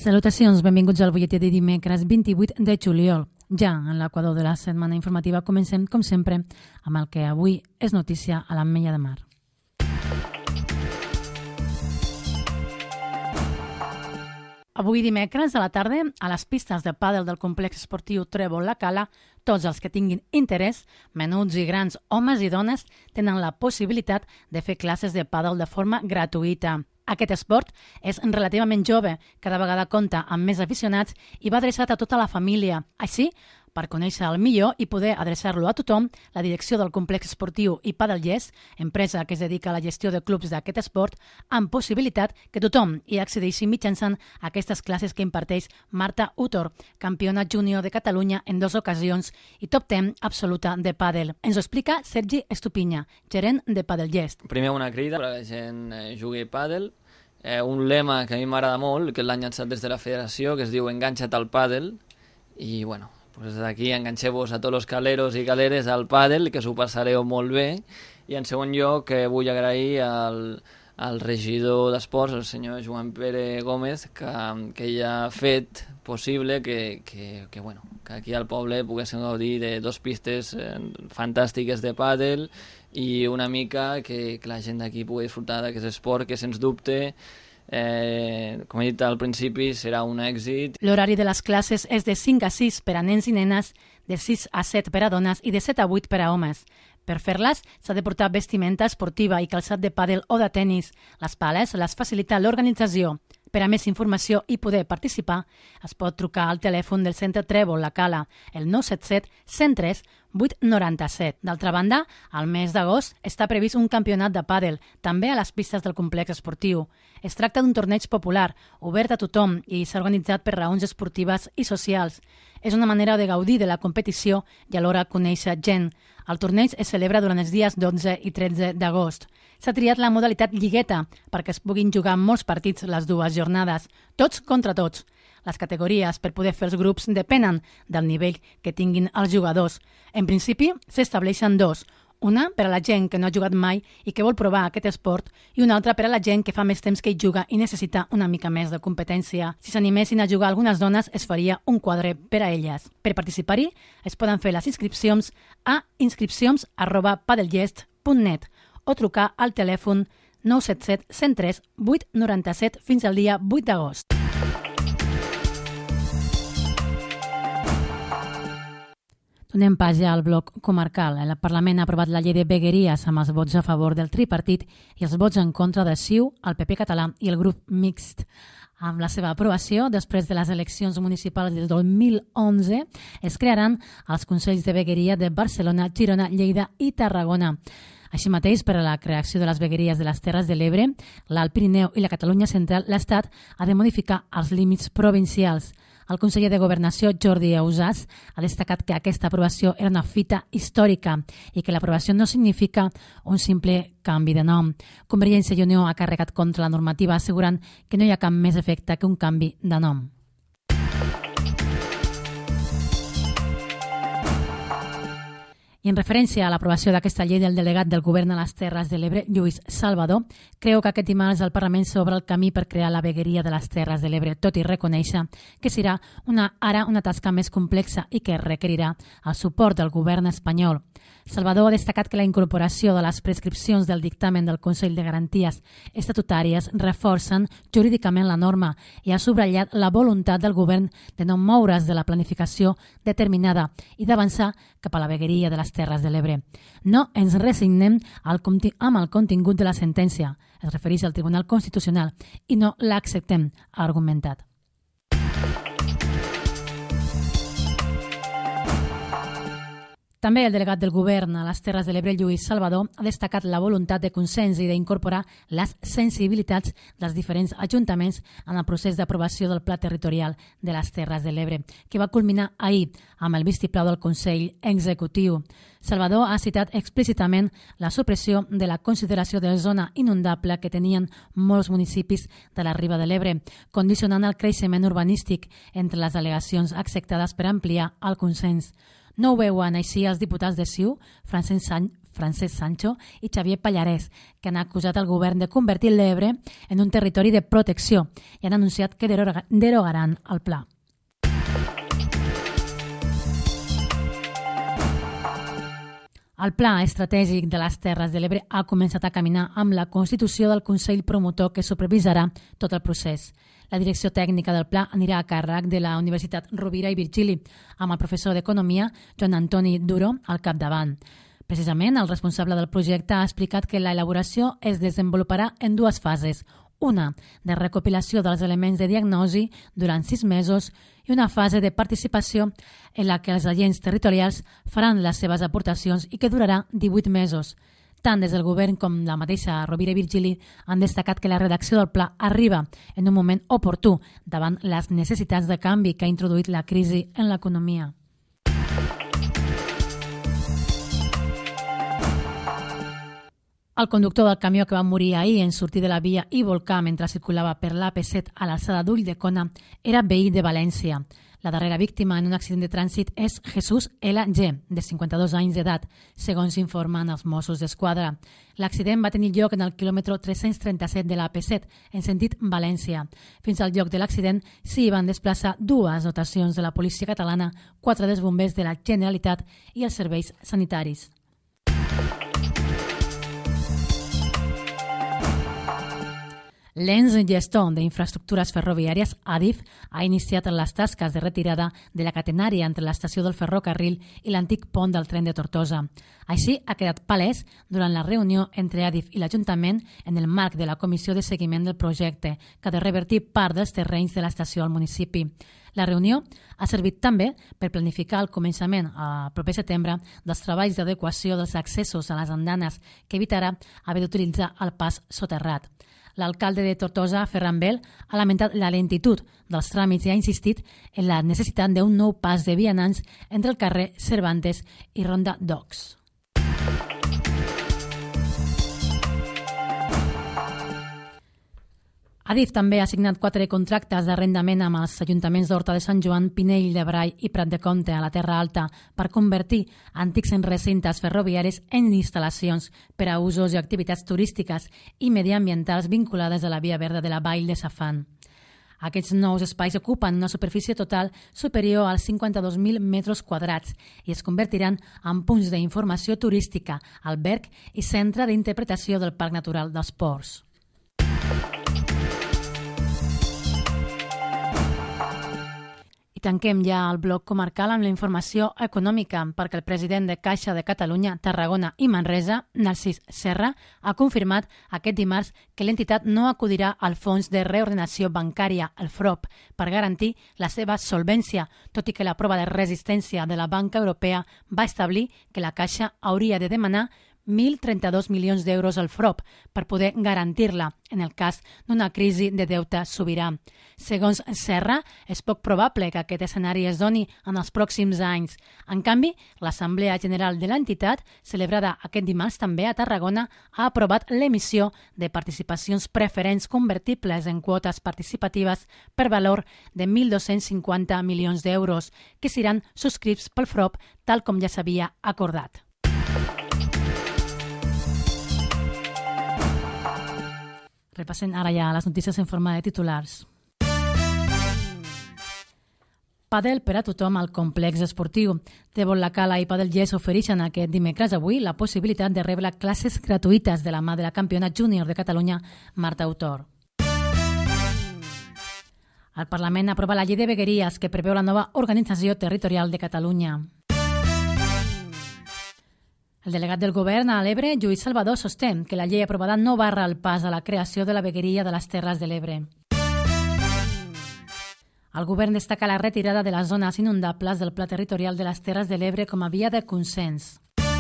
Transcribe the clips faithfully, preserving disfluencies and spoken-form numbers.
Salutacions, benvinguts al butlletí de dimecres vint-i-vuit de juliol. Ja en l'equador de la setmana informativa comencem, com sempre, amb el que avui és notícia a l'Ametlla de Mar. Avui dimecres a la tarda, a les pistes de pàdel del complex esportiu Trèvol La Cala, tots els que tinguin interès, menuts i grans, homes i dones, tenen la possibilitat de fer classes de pàdel de forma gratuïta. Aquest esport és relativament jove, cada vegada compta amb més aficionats i va adreçat a tota la família. Així, per conèixer el millor i poder adreçar-lo a tothom, la direcció del complex esportiu i Padel Yes, empresa que es dedica a la gestió de clubs d'aquest esport, amb possibilitat que tothom hi accedeixi mitjançant aquestes classes que imparteix Marta Utor, campiona júnior de Catalunya en dues ocasions i top deu absoluta de pàdel. Ens ho explica Sergi Estupinya, gerent de Padel Yes. Primer una crida perquè la gent jugui pàdel. Eh, un lema que a mi m'agrada molt, que l'han llançat des de la federació, que es diu Enganxa't al pàdel. I, bueno, pues d'aquí enganxeu-vos a tots els caleros i caleres al pàdel, que s'ho passareu molt bé. I en segon lloc, eh, vull agrair al, al regidor d'Esports, el senyor Joan Pere Gómez, que, que ja ha fet possible que, que, que, bueno, que aquí al poble poguéssim gaudir de dos pistes eh, fantàstiques de pàdel i una mica que, que la gent d'aquí pugui disfrutar d'aquest esport que, sens dubte, Eh, com he dit al principi, serà un èxit. L'horari de les classes és de cinc a sis per a nens i nenes, de sis a set per a dones i de set a vuit per a homes. Per fer-les s'ha de portar vestimenta esportiva i calçat de pàdel o de tennis. Les pales les facilita l'organització. Per a més informació i poder participar, es pot trucar al telèfon del centre Trèvol La Cala, el nou set set, cent tres, vuit noranta set. D'altra banda, al mes d'agost està previst un campionat de pàdel, també a les pistes del complex esportiu. Es tracta d'un torneig popular, obert a tothom i s'ha organitzat per raons esportives i socials. És una manera de gaudir de la competició i alhora conèixer gent. El torneig es celebra durant els dies dotze i tretze d'agost. S'ha triat la modalitat lligueta perquè es puguin jugar molts partits les dues jornades, tots contra tots. Les categories per poder fer els grups depenen del nivell que tinguin els jugadors. En principi, s'estableixen dos. Una per a la gent que no ha jugat mai i que vol provar aquest esport i una altra per a la gent que fa més temps que hi juga i necessita una mica més de competència. Si s'animessin a jugar algunes dones, es faria un quadre per a elles. Per participar-hi, es poden fer les inscripcions a inscripcions arroba padelgest punt net o trucar al telèfon nou set set, cent tres, vuit noranta set fins al dia vuit d'agost. Donem pas ja al bloc comarcal. El Parlament ha aprovat la llei de vegueries amb els vots a favor del tripartit i els vots en contra de C I U, el P P català i el grup mixt. Amb la seva aprovació, després de les eleccions municipals del dos mil onze, es crearan els Consells de Vegueria de Barcelona, Girona, Lleida i Tarragona. Així mateix, per a la creació de les vegueries de les Terres de l'Ebre, l'Alt Pirineu i la Catalunya Central, l'Estat ha de modificar els límits provincials. El conseller de Governació, Jordi Ausàs, ha destacat que aquesta aprovació era una fita històrica i que l'aprovació no significa un simple canvi de nom. Convergència i Unió ha carregat contra la normativa assegurant que no hi ha cap més efecte que un canvi de nom. I en referència a l'aprovació d'aquesta llei del delegat del govern a les Terres de l'Ebre, Lluís Salvador, creu que aquest dimarts el Parlament s'obre el camí per crear la vegueria de les Terres de l'Ebre, tot i reconèixer que serà una, ara una tasca més complexa i que requerirà el suport del govern espanyol. Salvador ha destacat que la incorporació de les prescripcions del dictamen del Consell de Garanties Estatutàries reforcen jurídicament la norma i ha subratllat la voluntat del govern de no moure's de la planificació determinada i d'avançar cap a la vegueria de les Terres de l'Ebre. No ens resignem al conti- amb el contingut de la sentència, es refereix al Tribunal Constitucional, i no l'acceptem, ha argumentat. També el delegat del govern a les Terres de l'Ebre, Lluís Salvador, ha destacat la voluntat de consens i d'incorporar les sensibilitats dels diferents ajuntaments en el procés d'aprovació del Pla Territorial de les Terres de l'Ebre, que va culminar ahir amb el vistiplau del Consell Executiu. Salvador ha citat explícitament la supressió de la consideració de zona inundable que tenien molts municipis de la Riba de l'Ebre, condicionant el creixement urbanístic entre les al·legacions acceptades per ampliar el consens. No ho veuen així els diputats de C I U, Francesc Francesc Sancho i Xavier Pallarès, que han acusat el govern de convertir l'Ebre en un territori de protecció i han anunciat que derogaran el pla. El Pla Estratègic de les Terres de l'Ebre ha començat a caminar amb la constitució del Consell Promotor que supervisarà tot el procés. La direcció tècnica del pla anirà a càrrec de la Universitat Rovira i Virgili, amb el professor d'Economia, Joan Antoni Duro, al capdavant. Precisament, el responsable del projecte ha explicat que la elaboració es desenvoluparà en dues fases. Una, de recopilació dels elements de diagnosi durant sis mesos i una fase de participació en la que els agents territorials faran les seves aportacions i que durarà divuit mesos. Tant des del govern com la mateixa Rovira i Virgili han destacat que la redacció del pla arriba en un moment oportú davant les necessitats de canvi que ha introduït la crisi en l'economia. El conductor del camió que va morir ahir en sortir de la via i volcar mentre circulava per l'A P set a l'alçada d'Ulldecona era veí de València. La darrera víctima en un accident de trànsit és Jesús L G, de cinquanta-dos anys d'edat, segons informen els Mossos d'Esquadra. L'accident va tenir lloc en el quilòmetre tres-cents trenta-set de l'A P set, en sentit València. Fins al lloc de l'accident s'hi van desplaçar dues dotacions de la policia catalana, quatre dels bombers de la Generalitat i els serveis sanitaris. L'ens gestor d'infraestructures ferroviàries, Adif, ha iniciat les tasques de retirada de la catenària entre l'estació del ferrocarril i l'antic pont del tren de Tortosa. Així ha quedat palès durant la reunió entre Adif i l'Ajuntament en el marc de la Comissió de Seguiment del projecte, que ha de revertir part dels terrenys de l'estació al municipi. La reunió ha servit també per planificar el començament, a proper setembre, dels treballs d'adequació dels accessos a les andanes, que evitarà haver d'utilitzar el pas soterrat. L'alcalde de Tortosa, Ferran Bel, ha lamentat la lentitud dels tràmits i ha insistit en la necessitat d'un nou pas de vianants entre el carrer Cervantes i Ronda Docks. Adif també ha signat quatre contractes d'arrendament amb els ajuntaments d'Horta de Sant Joan, Pinell de Brai i Prat de Comte a la Terra Alta per convertir antics recintes ferroviaris en instal·lacions per a usos i activitats turístiques i mediambientals vinculades a la Via Verda de la Vall de Safan. Aquests nous espais ocupen una superfície total superior als cinquanta-dos mil metres quadrats i es convertiran en punts d'informació turística, alberg i centre d'interpretació del Parc Natural dels Ports. I tanquem ja el bloc comarcal amb la informació econòmica, perquè el president de Caixa de Catalunya, Tarragona i Manresa, Narcís Serra, ha confirmat aquest dimarts que l'entitat no acudirà al Fons de Reordenació Bancària, el F R O P, per garantir la seva solvència, tot i que la prova de resistència de la Banca Europea va establir que la Caixa hauria de demanar mil trenta-dos milions d'euros al F R O P per poder garantir-la en el cas d'una crisi de deute sobirà. Segons Serra, és poc probable que aquest escenari es doni en els pròxims anys. En canvi, l'Assemblea General de l'entitat, celebrada aquest dimarts també a Tarragona, ha aprovat l'emissió de participacions preferents convertibles en quotes participatives per valor de mil dos-cents cinquanta milions d'euros, que seran subscrits pel F R O P tal com ja s'havia acordat. Repassem ara ja les notícies en forma de titulars. Padel per a tothom al complex esportiu. Tèbol La Cala i Padel Yes ofereixen aquest dimecres avui la possibilitat de rebre classes gratuïtes de la mà de la campiona júnior de Catalunya, Marta Autor. El Parlament aprova la llei de vegueries que preveu la nova organització territorial de Catalunya. El delegat del govern a l'Ebre, Lluís Salvador, sosté que la llei aprovada no barra el pas a la creació de la vegueria de les Terres de l'Ebre. El govern destaca la retirada de les zones inundables del Pla Territorial de les Terres de l'Ebre com a via de consens.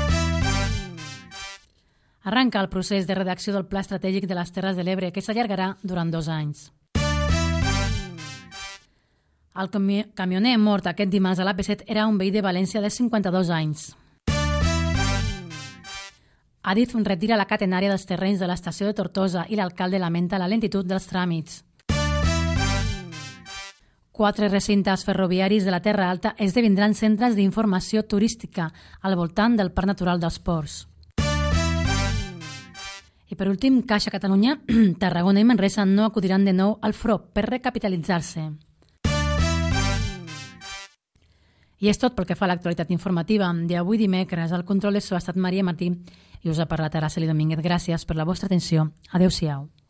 Arranca el procés de redacció del Pla Estratègic de les Terres de l'Ebre, que s'allargarà durant dos anys. El camioner mort aquest dimarts a l'A P set era un veí de València de cinquanta-dos anys. Adif retira la catenària dels terrenys de l'estació de Tortosa i l'alcalde lamenta la lentitud dels tràmits. Quatre recintes ferroviaris de la Terra Alta esdevindran centres d'informació turística al voltant del Parc Natural dels Ports. I per últim, Caixa Catalunya, Tarragona i Manresa no acudiran de nou al F R O P per recapitalitzar-se. I és tot pel que fa a l'actualitat informativa d'avui dimecres. El control de so ha estat Maria Martí i us ha parlat Araceli Domínguez. Gràcies per la vostra atenció. Adéu-siau.